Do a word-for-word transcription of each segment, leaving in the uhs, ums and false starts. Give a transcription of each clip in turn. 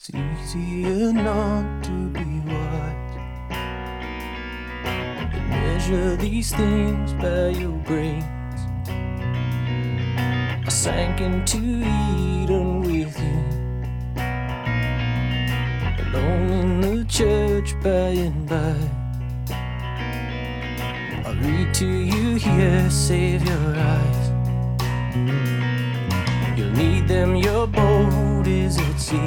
It's easier not to be wise. You measure these things by your brains. I sank into Eden with you, alone in the church by and by. I'll read to you here, save your eyes. You'll need them, your boat is at sea.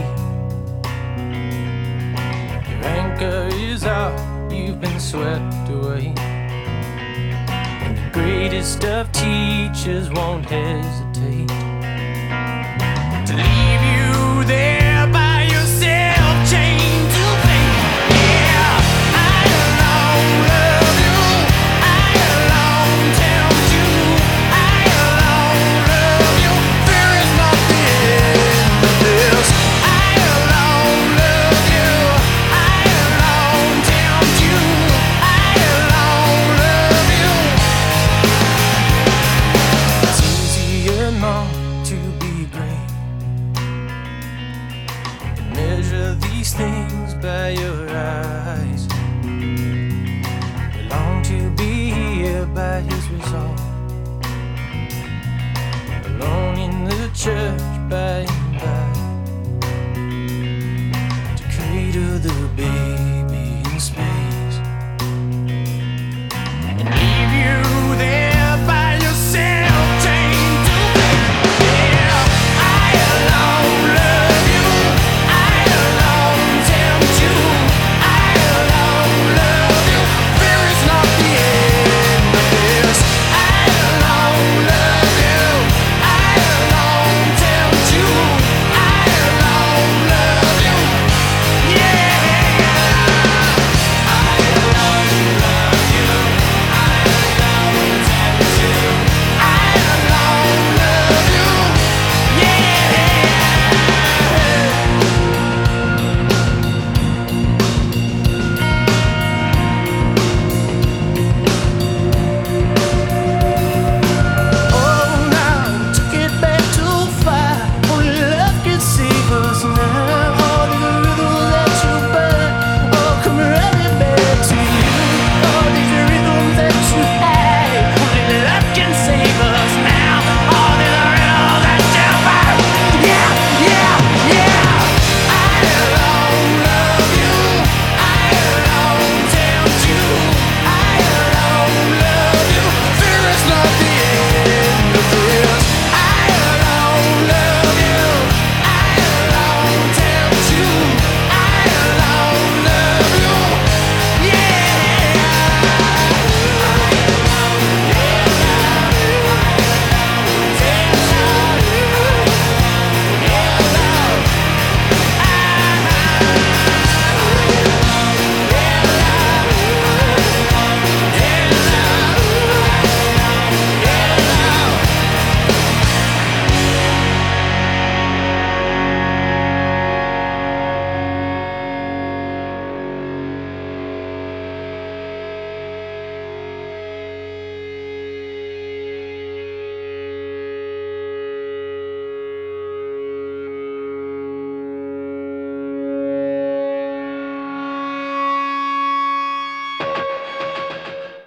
Your anchor is out, you've been swept away. And the greatest of teachers won't hesitate to leave you there by yourself, chained to faith. Yeah, I alone love you, I alone tempt you, I alone love you. There is nothing but this. I alone love you, I alone tempt you, I alone love you. It's easier not to be great. Measure these things by your eyes. We long to be here by his resolve, alone in the church by